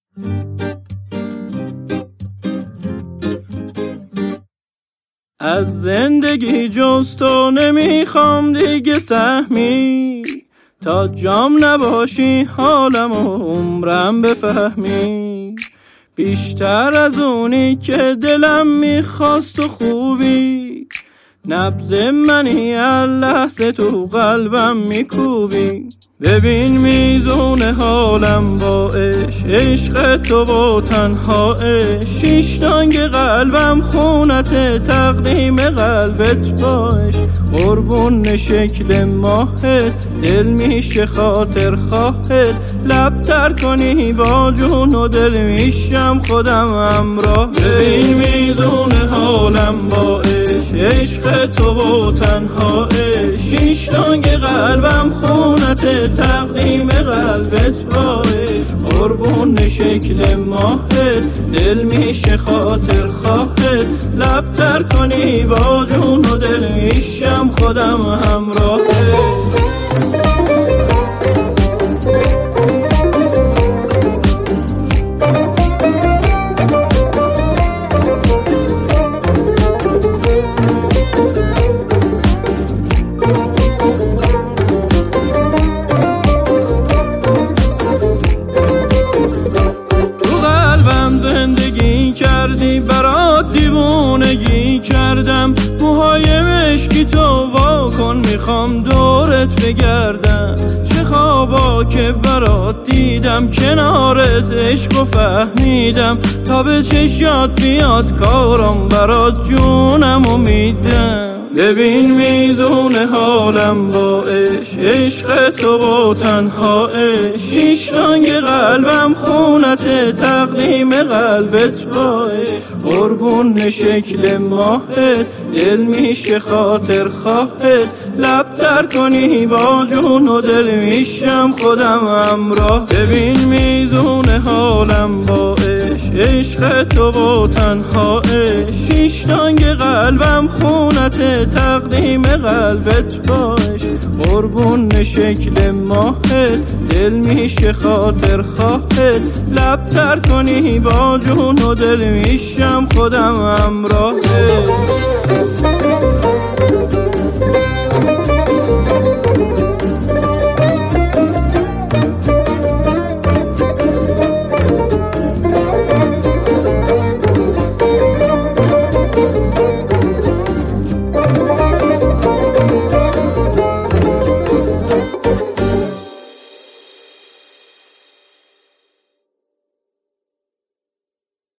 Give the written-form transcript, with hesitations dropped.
از زندگی جز تو نمیخوام دیگه سهمی، تا جام نباشی حالم و عمرم بفهمی. بیشتر از اونی که دلم میخواست و خوبی، نبض منی هر لحظه تو قلبم میکوبی. ببین میزون حالم با عشق تو با تنهایش، شیش تانگ قلبم خونت تقدیم قلبت باش. قربون شکل ماهت دل میشه خاطر خواهت، لب تر کنی با جون و دل میشم خودم همراه. ببین میزون حالم با عشق تو با تنهایش، شیش تانگ قلبم خونت تقدیم قلبت باش. قربون شکل ماهت دل میشه خاطر خواهت، لب تر کنی با جون و دل میشم خودم همراهت. برات دیوونگی کردم، موهای مشکی تو وا کن میخوام دورت بگردم. چه خوابا که برات دیدم کنارت عشق و فهمیدم، تا به چشات بیاد کارم برات جونم و میدم. ببین میزون حالم با عشق تو با تنهایش، شیش تانگ قلبم خونت تقدیم قلبت باش. قربون شکل ماهت دل میشه خاطر خواهت، لب تر کنی با جون و دل میشم خودم همراه. ببین میزون حالم با عشق تو با تنهایش، شیش تانگ قلبم خونت تقدیم قلبت باش. قربون شکل ماهت دل میشه خاطر خواهت، لب تر کنی با جون و دل میشم خودم همراهت.